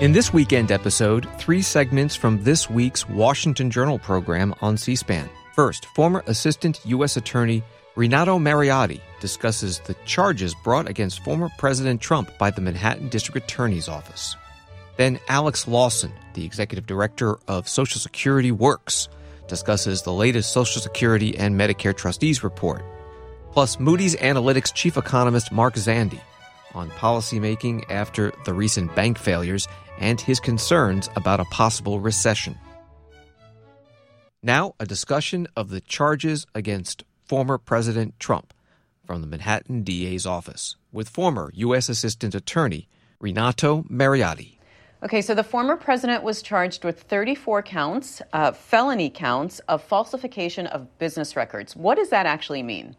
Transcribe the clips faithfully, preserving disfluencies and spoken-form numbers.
In this weekend episode, three segments from this week's Washington Journal program on C-SPAN. First, former Assistant U S Attorney Renato Mariotti discusses the charges brought against former President Trump by the Manhattan District Attorney's Office. Then Alex Lawson, the Executive Director of Social Security Works, discusses the latest Social Security and Medicare Trustees report. Plus, Moody's Analytics Chief Economist Mark Zandi on policymaking after the recent bank failures and his concerns about a possible recession. Now, a discussion of the charges against former President Trump from the Manhattan D A's office with former U S Assistant Attorney Renato Mariotti. Okay, so the former president was charged with thirty-four counts, uh, felony counts of falsification of business records. What does that actually mean?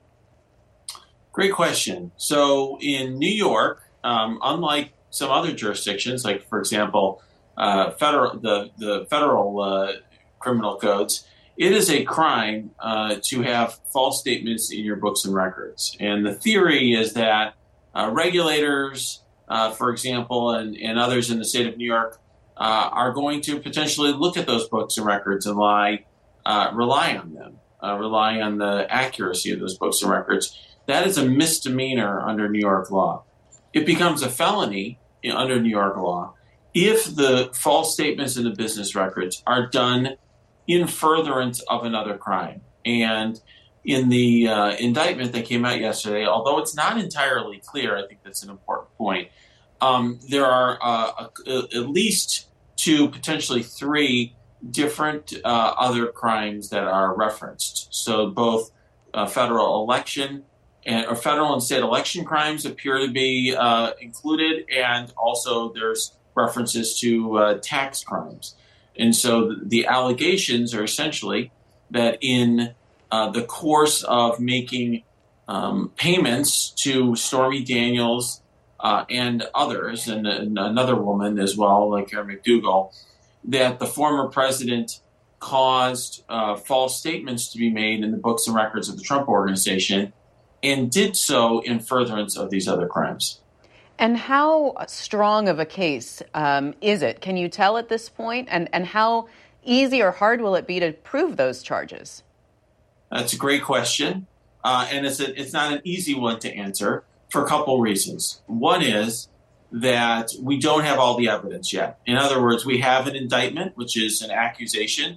Great question. So in New York, um, unlike some other jurisdictions, like, for example, uh, federal the, the federal uh, criminal codes, it is a crime uh, to have false statements in your books and records. And the theory is that uh, regulators, uh, for example, and, and others in the state of New York uh, are going to potentially look at those books and records and lie, uh, rely on them, uh, rely on the accuracy of those books and records. That is a misdemeanor under New York law. It becomes a felony under New York law if the false statements in the business records are done in furtherance of another crime. And in the uh, indictment that came out yesterday, although it's not entirely clear, I think that's an important point, um, there are uh, a, at least two, potentially three different uh, other crimes that are referenced. So both uh, federal election and or federal and state election crimes appear to be uh, included, and also there's references to uh, tax crimes. And so the, the allegations are essentially that in uh, the course of making um, payments to Stormy Daniels uh, and others, and, and another woman as well, like Karen McDougal, that the former president caused uh, false statements to be made in the books and records of the Trump Organization, and did so in furtherance of these other crimes. And how strong of a case um, is it? Can you tell at this point? And, and how easy or hard will it be to prove those charges? That's a great question. Uh, and it's, a, it's not an easy one to answer for a couple reasons. One is that we don't have all the evidence yet. In other words, we have an indictment, which is an accusation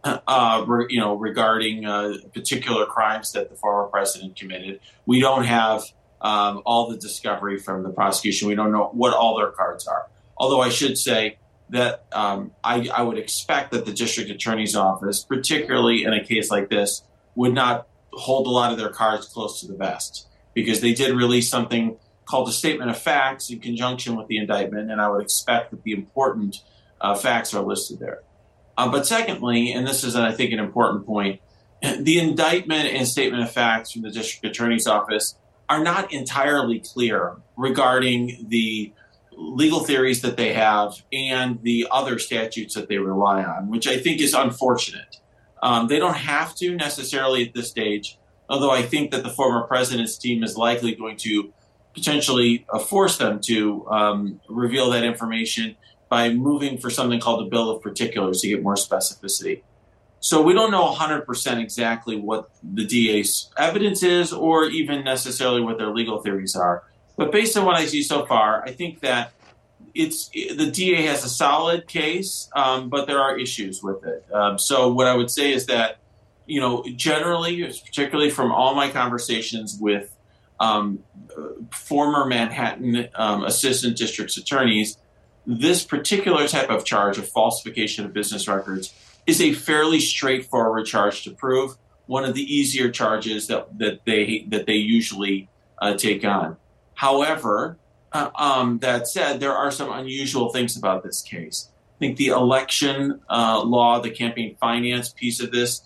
Uh, re, you know, regarding uh, particular crimes that the former president committed. We don't have um, all the discovery from the prosecution. We don't know what all their cards are. Although I should say that um, I, I would expect that the district attorney's office, particularly in a case like this, would not hold a lot of their cards close to the vest, because they did release something called a statement of facts in conjunction with the indictment, and I would expect that the important uh, facts are listed there. Uh, but secondly, and this is, I think, an important point, the indictment and statement of facts from the district attorney's office are not entirely clear regarding the legal theories that they have and the other statutes that they rely on, which I think is unfortunate. Um, they don't have to necessarily at this stage, although I think that the former president's team is likely going to potentially uh, force them to um, reveal that information by moving for something called a bill of particulars to get more specificity. So we don't know one hundred percent exactly what the D A's evidence is, or even necessarily what their legal theories are. But based on what I see so far, I think that it's the D A has a solid case, um, but there are issues with it. Um, so what I would say is that, you know, generally, particularly from all my conversations with um, former Manhattan um, assistant district attorneys, this particular type of charge of falsification of business records is a fairly straightforward charge to prove, one of the easier charges that, that they that they usually uh, take on. However, uh, um, that said, there are some unusual things about this case. I think the election uh, law, the campaign finance piece of this,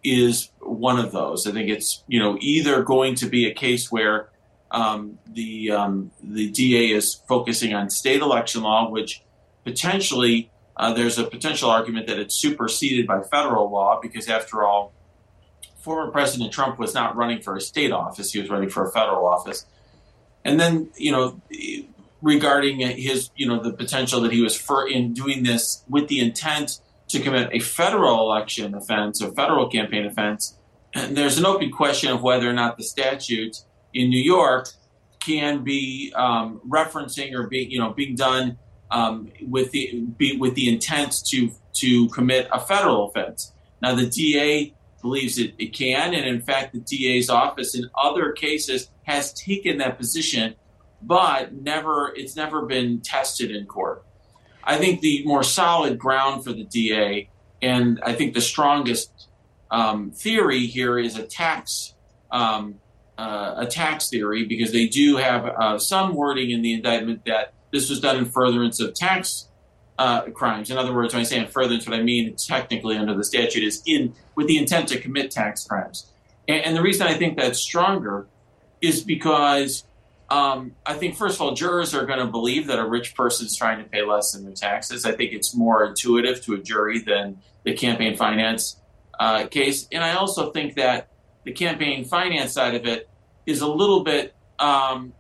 is one of those. I think it's, you know, either going to be a case where Um, the um, the D A is focusing on state election law, which potentially uh, there's a potential argument that it's superseded by federal law, because after all, former President Trump was not running for a state office; he was running for a federal office. And then, you know, regarding his, you know, the potential that he was for in doing this with the intent to commit a federal election offense or federal campaign offense. And there's an open question of whether or not the statute in New York can be um, referencing or being, you know, being done um, with the be, with the intent to to commit a federal offense. Now, the D A believes it, it can, and in fact, the D A's office in other cases has taken that position, but never it's never been tested in court. I think the more solid ground for the D A, and I think the strongest um, theory here is a tax um, uh, a tax theory, because they do have uh, some wording in the indictment that this was done in furtherance of tax uh, crimes. In other words, when I say in furtherance, what I mean technically under the statute is in with the intent to commit tax crimes. And, and the reason I think that's stronger is because Um, I think, first of all, jurors are going to believe that a rich person is trying to pay less in their taxes. I think it's more intuitive to a jury than the campaign finance uh, case. And I also think that the campaign finance side of it is a little bit um,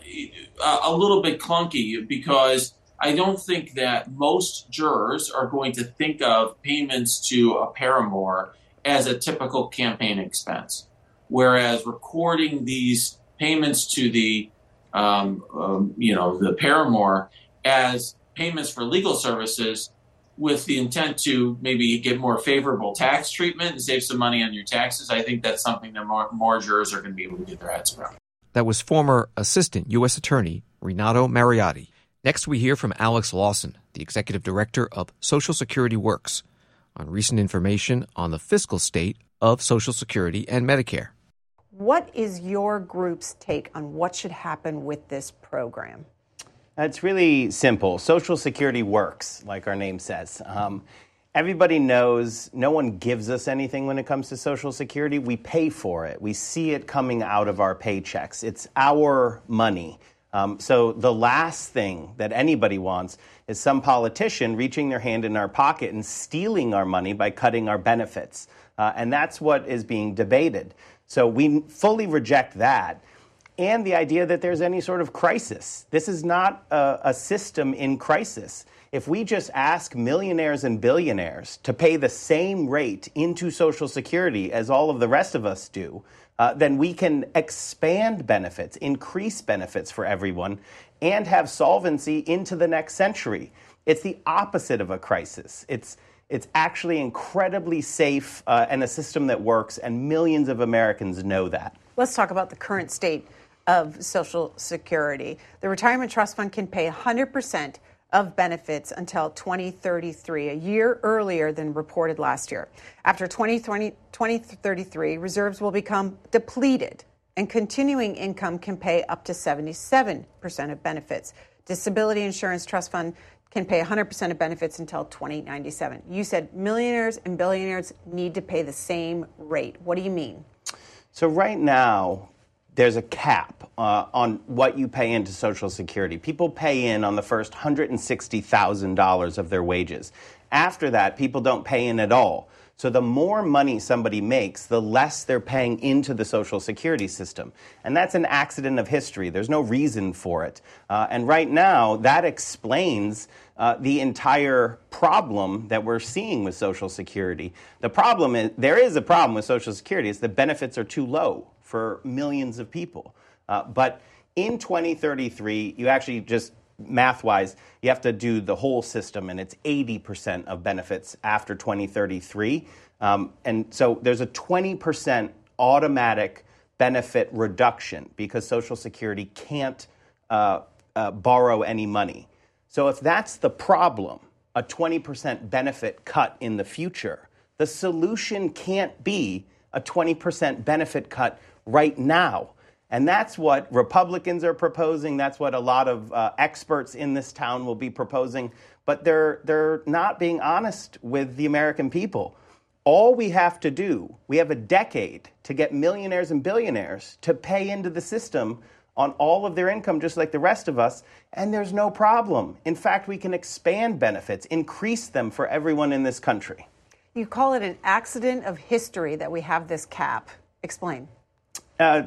a little bit clunky, because I don't think that most jurors are going to think of payments to a paramour as a typical campaign expense, whereas recording these payments to the Um, um, you know, the paramour as payments for legal services with the intent to maybe get more favorable tax treatment and save some money on your taxes. I think that's something that more, more jurors are going to be able to get their heads around. That was former Assistant U S Attorney Renato Mariotti. Next, we hear from Alex Lawson, the Executive Director of Social Security Works, on recent information on the fiscal state of Social Security and Medicare. What is your group's take on what should happen with this program? It's really simple. Social Security works, like our name says. Um, everybody knows no one gives us anything when it comes to Social Security. We pay for it. We see it coming out of our paychecks. It's our money. Um, so the last thing that anybody wants is some politician reaching their hand in our pocket and stealing our money by cutting our benefits. Uh, and that's what is being debated. So we fully reject that, and the idea that there's any sort of crisis. This is not a, a system in crisis. If we just ask millionaires and billionaires to pay the same rate into Social Security as all of the rest of us do, uh, then we can expand benefits, increase benefits for everyone, and have solvency into the next century. It's the opposite of a crisis. It's It's actually incredibly safe uh, and a system that works, and millions of Americans know that. Let's talk about the current state of Social Security. The Retirement Trust Fund can pay one hundred percent of benefits until twenty thirty-three, a year earlier than reported last year. After twenty thirty-three, reserves will become depleted, and continuing income can pay up to seventy-seven percent of benefits. Disability Insurance Trust Fund can pay one hundred percent of benefits until twenty ninety-seven. You said millionaires and billionaires need to pay the same rate. What do you mean? So right now, there's a cap uh, on what you pay into Social Security. People pay in on the first one hundred sixty thousand dollars of their wages. After that, people don't pay in at all. So the more money somebody makes, the less they're paying into the Social Security system. And that's an accident of history. There's no reason for it. Uh, and right now, that explains uh, the entire problem that we're seeing with Social Security. The problem is, there is a problem with Social Security, is the benefits are too low for millions of people. Uh, but in twenty thirty-three, you actually just math-wise, you have to do the whole system, and it's eighty percent of benefits after twenty thirty-three. Um, and so there's a twenty percent automatic benefit reduction because Social Security can't uh, uh, borrow any money. So if that's the problem, a twenty percent benefit cut in the future, the solution can't be a twenty percent benefit cut right now. And that's what Republicans are proposing. That's what a lot of uh, experts in this town will be proposing. But they're they're not being honest with the American people. All we have to do, we have a decade to get millionaires and billionaires to pay into the system on all of their income, just like the rest of us, and there's no problem. In fact, we can expand benefits, increase them for everyone in this country. You call it an accident of history that we have this cap. Explain. Uh,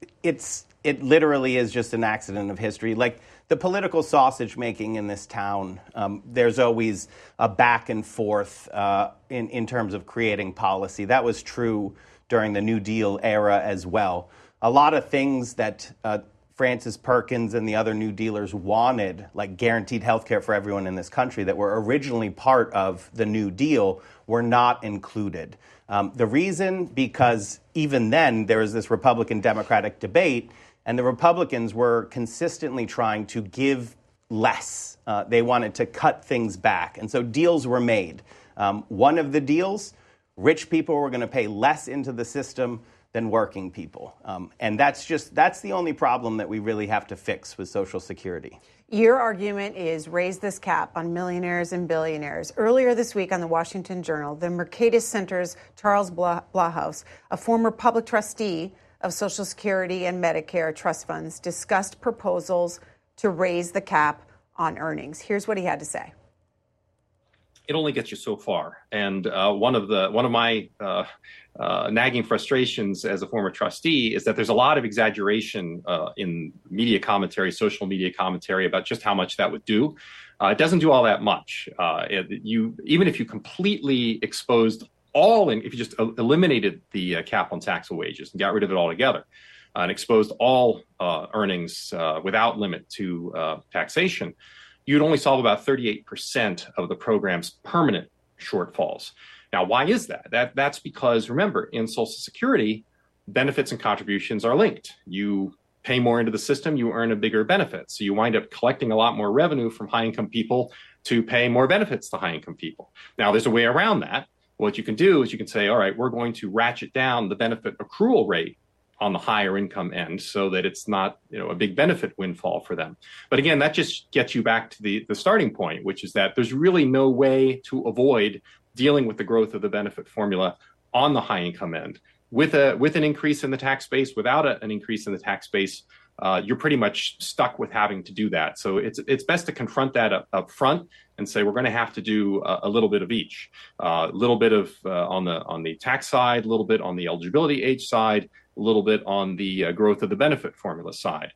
it's it literally is just an accident of history. Like the political sausage making in this town, um, there's always a back and forth uh, in, in terms of creating policy. That was true during the New Deal era as well. A lot of things that uh, Frances Perkins and the other New Dealers wanted, like guaranteed health care for everyone in this country that were originally part of the New Deal, were not included. Um, the reason, because even then there was this Republican-Democratic debate, and the Republicans were consistently trying to give less. Uh, they wanted to cut things back. And so deals were made. Um, one of the deals, rich people were going to pay less into the system than working people. Um, and that's just, that's the only problem that we really have to fix with Social Security. Your argument is raise this cap on millionaires and billionaires. Earlier this week on the Washington Journal, the Mercatus Center's Charles Blahhouse, a former public trustee of Social Security and Medicare trust funds, discussed proposals to raise the cap on earnings. Here's what he had to say. It only gets you so far. And uh, one of the one of my uh, uh, nagging frustrations as a former trustee is that there's a lot of exaggeration uh, in media commentary, social media commentary about just how much that would do. Uh, it doesn't do all that much. Uh, it, you even if you completely exposed all, in, if you just eliminated the uh, cap on taxable wages and got rid of it altogether, uh, and exposed all uh, earnings uh, without limit to uh, taxation, you'd only solve about thirty-eight percent of the program's permanent shortfalls. Now, why is that? That that's because, remember, in Social Security, benefits and contributions are linked. You pay more into the system, you earn a bigger benefit. So you wind up collecting a lot more revenue from high-income people to pay more benefits to high-income people. Now, there's a way around that. What you can do is you can say, all right, we're going to ratchet down the benefit accrual rate on the higher income end so that it's not, you know, a big benefit windfall for them. But again, that just gets you back to the, the starting point, which is that there's really no way to avoid dealing with the growth of the benefit formula on the high income end. With a with an increase in the tax base, without a, an increase in the tax base, uh, you're pretty much stuck with having to do that. So it's it's best to confront that up, up front and say we're going to have to do a, a little bit of each, a uh, little bit of uh, on the on the tax side, a little bit on the eligibility age side, a little bit on the uh, growth of the benefit formula side.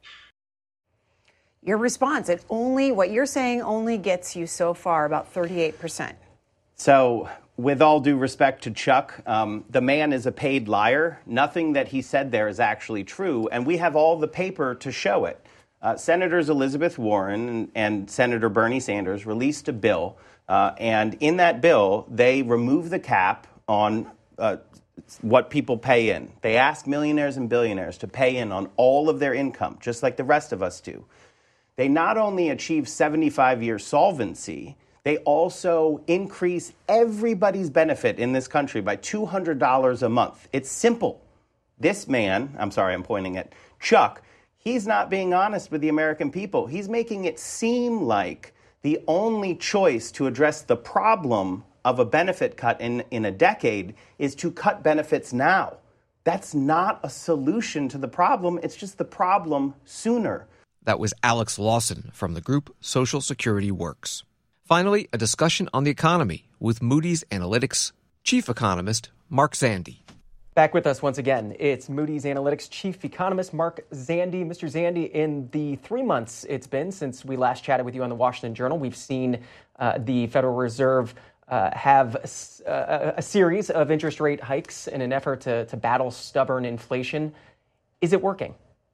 Your response, it only, what you're saying only gets you so far, about thirty-eight percent. So with all due respect to Chuck, um, the man is a paid liar. Nothing that he said there is actually true, and we have all the paper to show it. Uh, Senators Elizabeth Warren and, and Senator Bernie Sanders released a bill, uh, and in that bill, they remove the cap on uh, what people pay in. They ask millionaires and billionaires to pay in on all of their income, just like the rest of us do. They not only achieve seventy-five year solvency, they also increase everybody's benefit in this country by two hundred dollars a month. It's simple. This man, I'm sorry, I'm pointing at Chuck, he's not being honest with the American people. He's making it seem like the only choice to address the problem of a benefit cut in, in a decade is to cut benefits now. That's not a solution to the problem. It's just the problem sooner. That was Alex Lawson from the group Social Security Works. Finally, a discussion on the economy with Moody's Analytics chief economist Mark Zandi. Back with us once again, it's Moody's Analytics chief economist Mark Zandi. Mister Zandi, in the three months it's been since we last chatted with you on the Washington Journal, we've seen uh, the Federal Reserve uh, have a, a series of interest rate hikes in an effort to, to battle stubborn inflation. Is it working?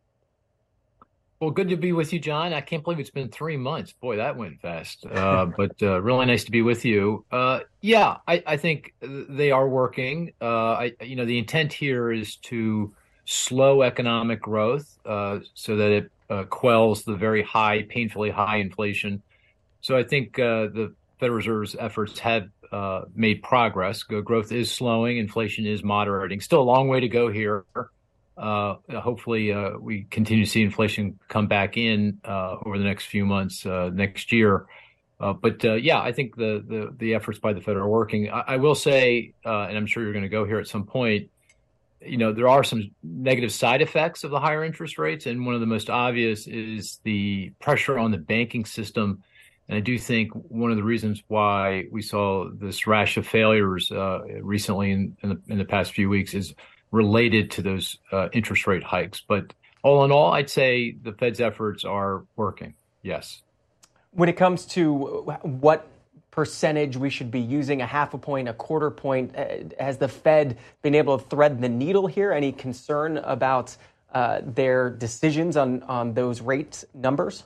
Well, good to be with you, John. I can't believe it's been three months. Boy, that went fast. Uh, but uh, really nice to be with you. Uh, yeah, I, I think they are working. Uh, I, you know, the intent here is to slow economic growth uh, so that it uh, quells the very high, painfully high inflation. So I think uh, the Federal Reserve's efforts have uh, made progress. Growth is slowing. Inflation is moderating. Still a long way to go here. Uh, hopefully, uh, we continue to see inflation come back in uh, over the next few months, uh, next year. Uh, but uh, yeah, I think the, the the efforts by the Fed are working. I, I will say, uh, and I'm sure you're going to go here at some point, you know, there are some negative side effects of the higher interest rates, and one of the most obvious is the pressure on the banking system. And I do think one of the reasons why we saw this rash of failures uh, recently in, in, the, in the past few weeks is related to those uh, interest rate hikes. But all in all, I'd say the Fed's efforts are working. Yes. When it comes to what percentage we should be using, a half a point, a quarter point, has the Fed been able to thread the needle here? Any concern about uh, their decisions on, on those rate numbers?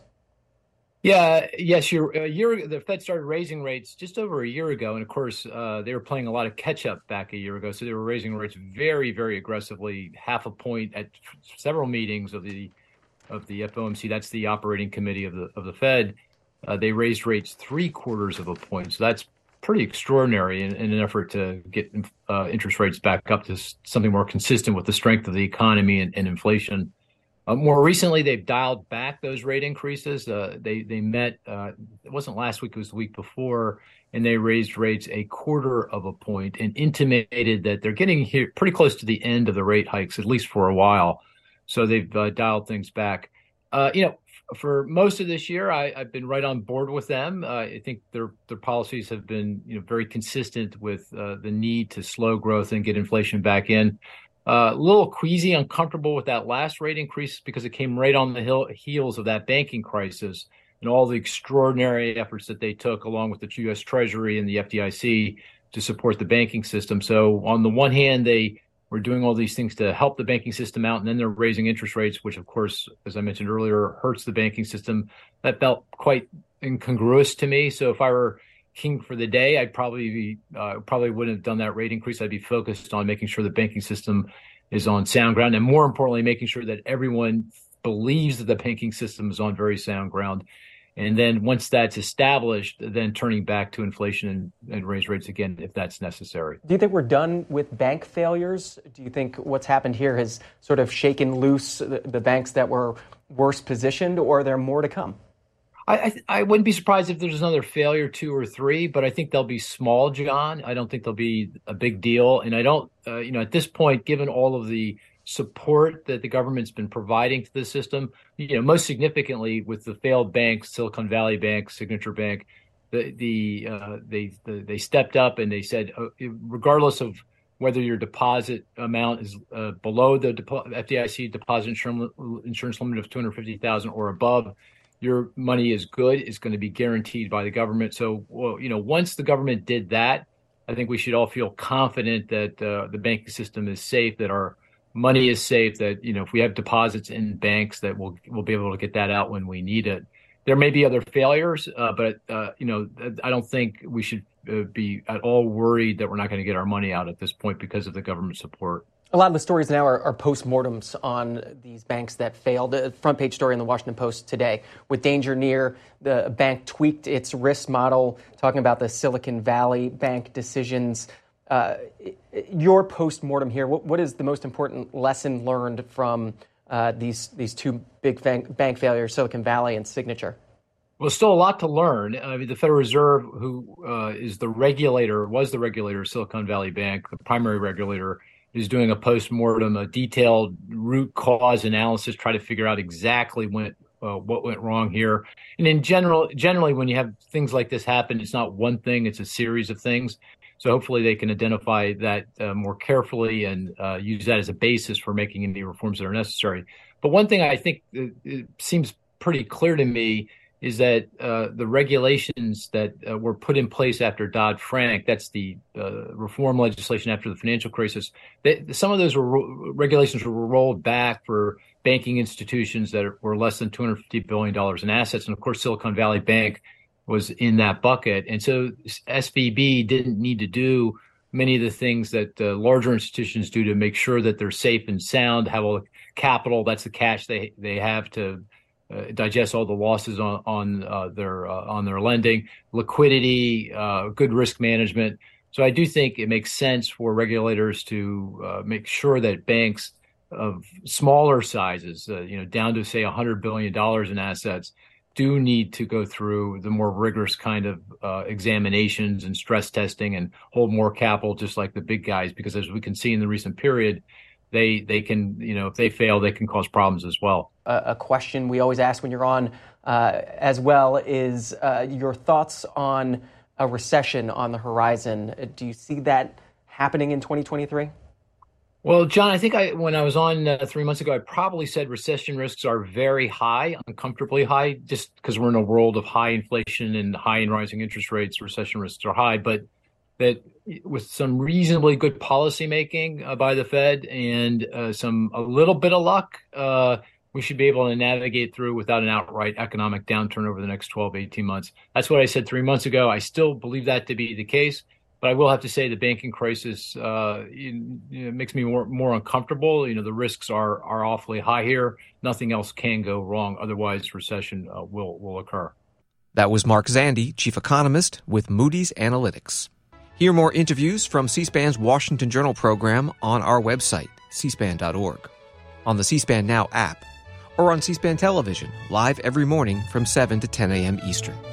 Yeah, yes, you're, a year, the Fed started raising rates just over a year ago. And of course, uh, they were playing a lot of catch up back a year ago. So they were raising rates very, very aggressively, half a point at several meetings of the of the F O M C. That's the operating committee of the of the Fed. Uh, they raised rates three quarters of a point. So that's pretty extraordinary in, in an effort to get uh, interest rates back up to something more consistent with the strength of the economy and, and inflation. Uh, more recently, they've dialed back those rate increases. Uh, they they met, uh, it wasn't last week, it was the week before, and they raised rates a quarter of a point and intimated that they're getting here pretty close to the end of the rate hikes, at least for a while. So they've uh, dialed things back. Uh, you know, f- for most of this year, I, I've been right on board with them. Uh, I think their their policies have been, you know, very consistent with uh, the need to slow growth and get inflation back in. Uh, a little queasy, uncomfortable with that last rate increase because it came right on the hill, heels of that banking crisis and all the extraordinary efforts that they took along with the U S Treasury and the F D I C to support the banking system. So on the one hand, they were doing all these things to help the banking system out, and then they're raising interest rates, which, of course, as I mentioned earlier, hurts the banking system. That felt quite incongruous to me. So if I were king for the day, I'd probably be, uh, probably wouldn't have done that rate increase. I'd be focused on making sure the banking system is on sound ground, and more importantly, making sure that everyone believes that the banking system is on very sound ground. And then once that's established, then turning back to inflation and, and raise rates again if that's necessary. Do you think we're done with bank failures? Do you think what's happened here has sort of shaken loose the, the banks that were worse positioned, or are there more to come? I, I wouldn't be surprised if there's another failure, two or three, but I think they'll be small, John. I don't think they'll be a big deal. And I don't, uh, you know, at this point, given all of the support that the government's been providing to the system, you know, most significantly with the failed banks, Silicon Valley Bank, Signature Bank, the the uh, they the, they stepped up and they said, uh, regardless of whether your deposit amount is uh, below the depo- F D I C deposit insurance, insurance limit of two hundred fifty thousand dollars or above, your money is good, is going to be guaranteed by the government. So, well, you know, once the government did that, I think we should all feel confident that uh, the banking system is safe, that our money is safe, that, you know, if we have deposits in banks, that we'll, we'll be able to get that out when we need it. There may be other failures, uh, but, uh, you know, I don't think we should uh, be at all worried that we're not going to get our money out at this point because of the government support. A lot of the stories now are, are post-mortems on these banks that failed. The front page story in the Washington Post today, with danger near, the bank tweaked its risk model, talking about the Silicon Valley Bank decisions. Uh, your post-mortem here, what, what is the most important lesson learned from uh, these these two big bank, bank failures, Silicon Valley and Signature? Well, still a lot to learn. I mean, the Federal Reserve, who uh, is the regulator, was the regulator of Silicon Valley Bank, the primary regulator, is doing a post-mortem, a detailed root cause analysis, try to figure out exactly when, uh, what went wrong here. And in general, generally, when you have things like this happen, it's not one thing, it's a series of things. So hopefully they can identify that uh, more carefully and uh, use that as a basis for making any reforms that are necessary. But one thing I think it, it seems pretty clear to me is that uh, the regulations that uh, were put in place after Dodd-Frank, that's the uh, reform legislation after the financial crisis, they, some of those were ro- regulations were rolled back for banking institutions that were less than two hundred fifty billion dollars in assets. And of course, Silicon Valley Bank was in that bucket. And so S V B didn't need to do many of the things that uh, larger institutions do to make sure that they're safe and sound, have all the capital, that's the cash they, they have to Uh, digest all the losses on on uh, their uh, on their lending, liquidity, uh, good risk management. So I do think it makes sense for regulators to uh, make sure that banks of smaller sizes, uh, you know, down to say one hundred billion dollars in assets, do need to go through the more rigorous kind of uh, examinations and stress testing and hold more capital, just like the big guys, because as we can see in the recent period, they they can, you know, if they fail, they can cause problems as well. Uh, a question we always ask when you're on uh, as well is uh, your thoughts on a recession on the horizon. Do you see that happening in twenty twenty-three? Well, John, I think I when I was on uh, three months ago, I probably said recession risks are very high, uncomfortably high, just because we're in a world of high inflation and high and rising interest rates. Recession risks are high, but that with some reasonably good policy making uh, by the Fed and uh, some a little bit of luck, uh, we should be able to navigate through without an outright economic downturn over the next twelve, eighteen months. That's what I said three months ago. I still believe that to be the case. But I will have to say the banking crisis uh, you know, makes me more more uncomfortable. You know, the risks are are awfully high here. Nothing else can go wrong. Otherwise, recession uh, will will occur. That was Mark Zandi, chief economist with Moody's Analytics. Hear more interviews from C-SPAN's Washington Journal program on our website, c span dot org, on the C-SPAN Now app, or on C-SPAN Television, live every morning from seven to ten a.m. Eastern.